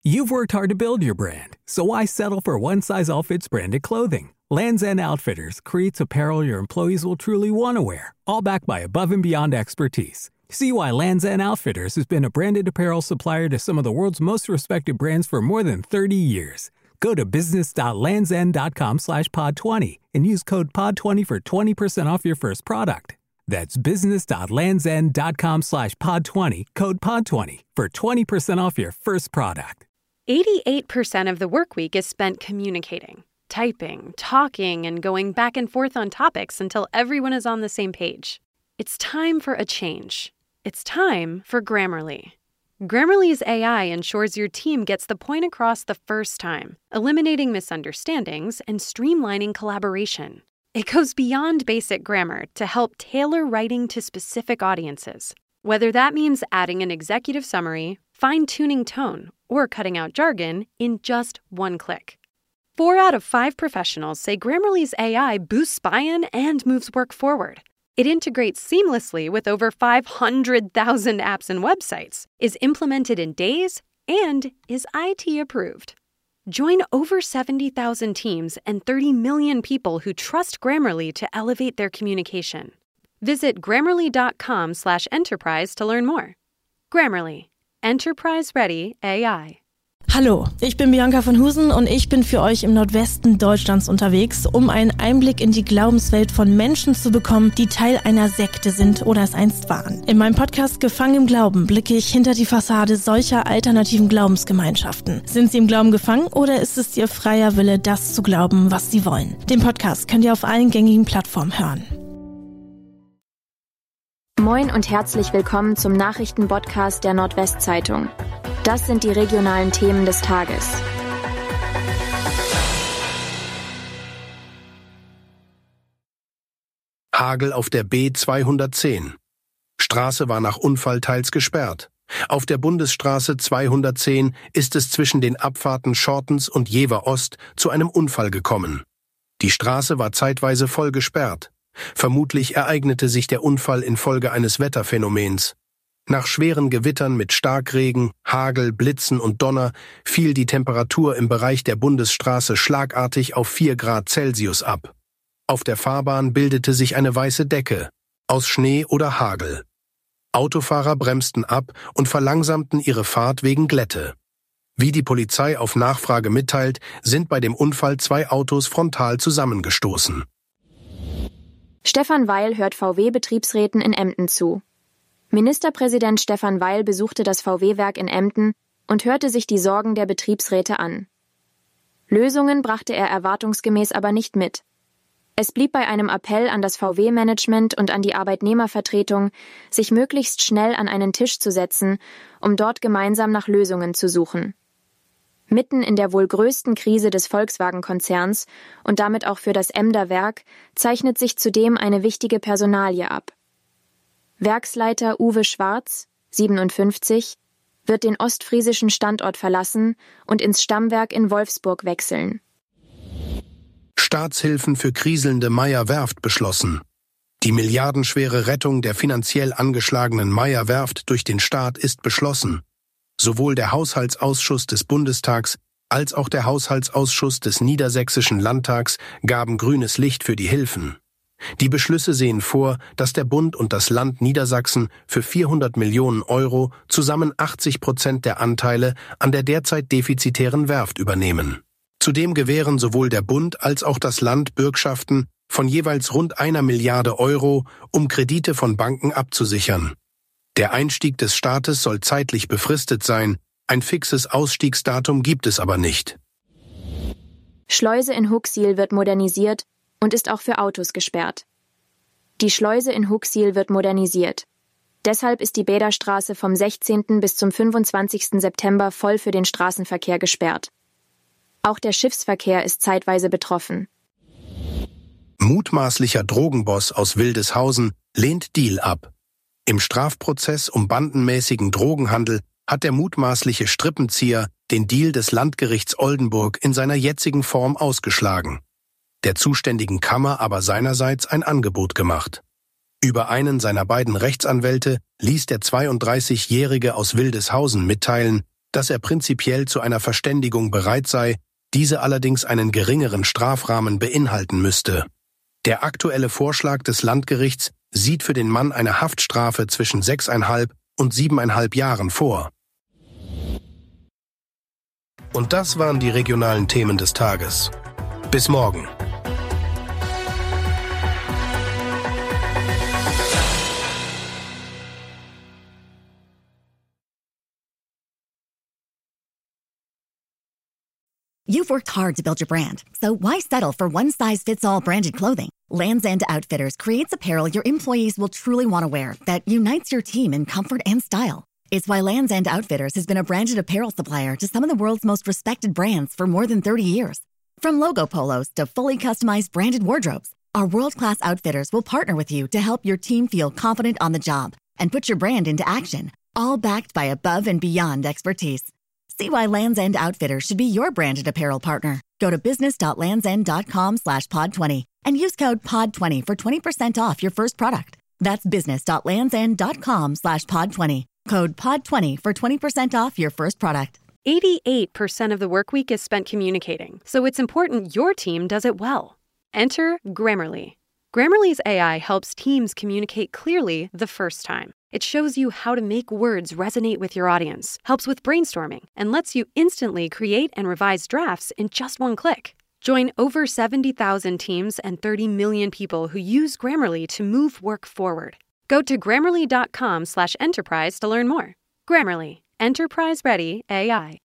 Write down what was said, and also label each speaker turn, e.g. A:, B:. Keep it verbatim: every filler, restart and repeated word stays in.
A: You've worked hard to build your brand, so why settle for one-size-all-fits branded clothing? Lands' End Outfitters creates apparel your employees will truly want to wear, all backed by above-and-beyond expertise. See why Lands' End Outfitters has been a branded apparel supplier to some of the world's most respected brands for more than thirty years. Go to business.landsend.com slash pod 20 and use code pod twenty for twenty percent off your first product. That's business.landsend.com slash pod 20, code pod twenty for twenty percent off your first product.
B: eighty-eight percent of the work week is spent communicating, typing, talking, and going back and forth on topics until everyone is on the same page. It's time for a change. It's time for Grammarly. Grammarly's A I ensures your team gets the point across the first time, eliminating misunderstandings and streamlining collaboration. It goes beyond basic grammar to help tailor writing to specific audiences. Whether that means adding an executive summary, fine-tuning tone, or cutting out jargon in just one click. Four out of five professionals say Grammarly's A I boosts buy-in and moves work forward. It integrates seamlessly with over five hundred thousand apps and websites, is implemented in days, and is I T approved. Join over seventy thousand teams and thirty million people who trust Grammarly to elevate their communication. Visit grammarly.com slash enterprise to learn more. Grammarly. Enterprise-ready A I.
C: Hallo, ich bin Bianca von Husen und ich bin für euch im Nordwesten Deutschlands unterwegs, um einen Einblick in die Glaubenswelt von Menschen zu bekommen, die Teil einer Sekte sind oder es einst waren. In meinem Podcast Gefangen im Glauben blicke ich hinter die Fassade solcher alternativen Glaubensgemeinschaften. Sind sie im Glauben gefangen oder ist es ihr freier Wille, das zu glauben, was sie wollen? Den Podcast könnt ihr auf allen gängigen Plattformen hören.
D: Moin und herzlich willkommen zum Nachrichtenpodcast der Nordwestzeitung. Das sind die regionalen Themen des Tages.
E: Hagel auf der B zweihundertzehn. Straße war nach Unfall teils gesperrt. Auf der Bundesstraße zweihundertzehn ist es zwischen den Abfahrten Schortens und Jever Ost zu einem Unfall gekommen. Die Straße war zeitweise voll gesperrt. Vermutlich ereignete sich der Unfall infolge eines Wetterphänomens. Nach schweren Gewittern mit Starkregen, Hagel, Blitzen und Donner fiel die Temperatur im Bereich der Bundesstraße schlagartig auf vier Grad Celsius ab. Auf der Fahrbahn bildete sich eine weiße Decke, aus Schnee oder Hagel. Autofahrer bremsten ab und verlangsamten ihre Fahrt wegen Glätte. Wie die Polizei auf Nachfrage mitteilt, sind bei dem Unfall zwei Autos frontal zusammengestoßen.
D: Stefan Weil hört V W-Betriebsräten in Emden zu. Ministerpräsident Stefan Weil besuchte das V W-Werk in Emden und hörte sich die Sorgen der Betriebsräte an. Lösungen brachte er erwartungsgemäß aber nicht mit. Es blieb bei einem Appell an das V W-Management und an die Arbeitnehmervertretung, sich möglichst schnell an einen Tisch zu setzen, um dort gemeinsam nach Lösungen zu suchen. Mitten in der wohl größten Krise des Volkswagen-Konzerns und damit auch für das Emder Werk zeichnet sich zudem eine wichtige Personalie ab. Werksleiter Uwe Schwarz, siebenundfünfzig, wird den ostfriesischen Standort verlassen und ins Stammwerk in Wolfsburg wechseln.
E: Staatshilfen für kriselnde Meyer-Werft beschlossen. Die milliardenschwere Rettung der finanziell angeschlagenen Meyer-Werft durch den Staat ist beschlossen. Sowohl der Haushaltsausschuss des Bundestags als auch der Haushaltsausschuss des Niedersächsischen Landtags gaben grünes Licht für die Hilfen. Die Beschlüsse sehen vor, dass der Bund und das Land Niedersachsen für vierhundert Millionen Euro zusammen achtzig Prozent der Anteile an der derzeit defizitären Werft übernehmen. Zudem gewähren sowohl der Bund als auch das Land Bürgschaften von jeweils rund einer Milliarde Euro, um Kredite von Banken abzusichern. Der Einstieg des Staates soll zeitlich befristet sein, ein fixes Ausstiegsdatum gibt es aber nicht.
D: Schleuse in Huxil wird modernisiert und ist auch für Autos gesperrt. Die Schleuse in Huxil wird modernisiert. Deshalb ist die Bäderstraße vom sechzehnten bis zum fünfundzwanzigsten September voll für den Straßenverkehr gesperrt. Auch der Schiffsverkehr ist zeitweise betroffen.
E: Mutmaßlicher Drogenboss aus Wildeshausen lehnt Deal ab. Im Strafprozess um bandenmäßigen Drogenhandel hat der mutmaßliche Strippenzieher den Deal des Landgerichts Oldenburg in seiner jetzigen Form ausgeschlagen. Der zuständigen Kammer aber seinerseits ein Angebot gemacht. Über einen seiner beiden Rechtsanwälte ließ der zweiunddreißigjährige aus Wildeshausen mitteilen, dass er prinzipiell zu einer Verständigung bereit sei, diese allerdings einen geringeren Strafrahmen beinhalten müsste. Der aktuelle Vorschlag des Landgerichts sieht für den Mann eine Haftstrafe zwischen sechseinhalb und siebeneinhalb Jahren vor. Und das waren die regionalen Themen des Tages. Bis morgen.
F: You've worked hard to build your brand, so why settle for one-size-fits-all branded clothing? Lands' End Outfitters creates apparel your employees will truly want to wear that unites your team in comfort and style. It's why Lands' End Outfitters has been a branded apparel supplier to some of the world's most respected brands for more than thirty years. From logo polos to fully customized branded wardrobes, our world-class outfitters will partner with you to help your team feel confident on the job and put your brand into action, all backed by above and beyond expertise. See why Lands' End Outfitters should be your branded apparel partner. Go to business.landsend.com slash pod 20 and use code pod twenty for twenty percent off your first product. That's business.landsend.com slash pod 20. Code pod twenty for twenty percent off your first product.
B: eighty-eight percent of the work week is spent communicating, so it's important your team does it well. Enter Grammarly. Grammarly's A I helps teams communicate clearly the first time. It shows you how to make words resonate with your audience, helps with brainstorming, and lets you instantly create and revise drafts in just one click. Join over seventy thousand teams and thirty million people who use Grammarly to move work forward. Go to grammarly.com slash enterprise to learn more. Grammarly, enterprise-ready A I.